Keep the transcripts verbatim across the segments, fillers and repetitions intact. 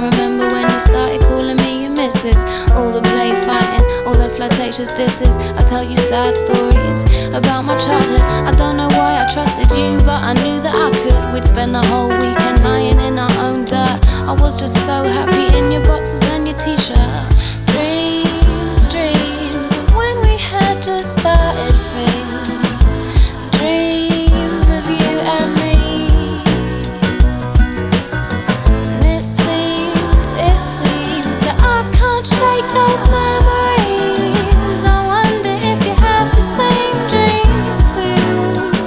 remember when you started calling me your missus. All the play fighting, all the flirtatious disses. I tell you sad stories about my childhood. I don't know why I trusted you, but I knew that I could. We'd spend the whole weekend lying in our own dirt. I was just so happy in your boxes and your t-shirt. Dreams, dreams of when we had just started things. Dreams of you and me. And it seems, it seems that I can't shake those memories. I wonder if you have the same dreams too.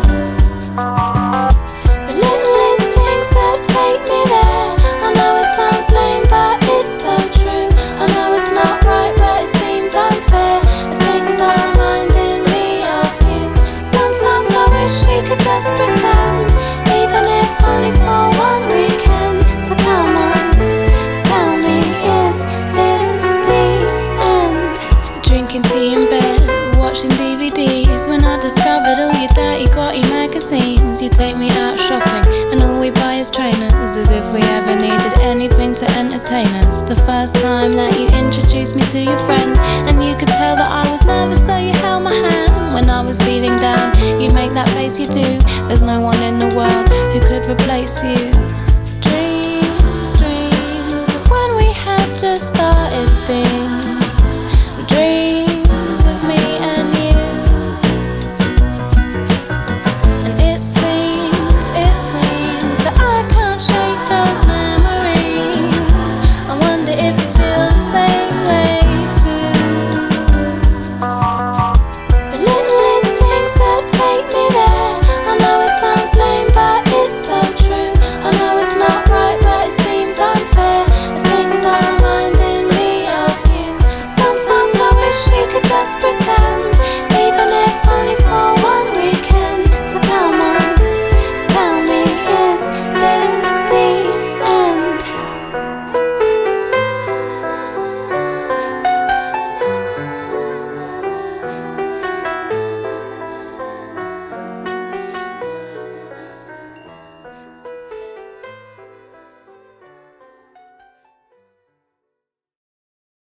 The littlest things that take me there. I know it sounds lame, but it's so true. I know it's not right, but it seems unfair. The things are reminding me of you. Sometimes I wish you could just pretend, even if only for one weekend. So come on, tell me, is this the end? Drinking tea in bed, watching D V Ds. When I discovered all your dirty, grotty magazines. You take me out shopping, and all we buy is trainers, as if we ever needed anything to entertain us. The first time that you introduced me to your friends, and you could tell that I was nervous, so you held my hand. When I was feeling down, you make that face you do. There's no one in the world who could replace you. Dreams, dreams of when we had just started things.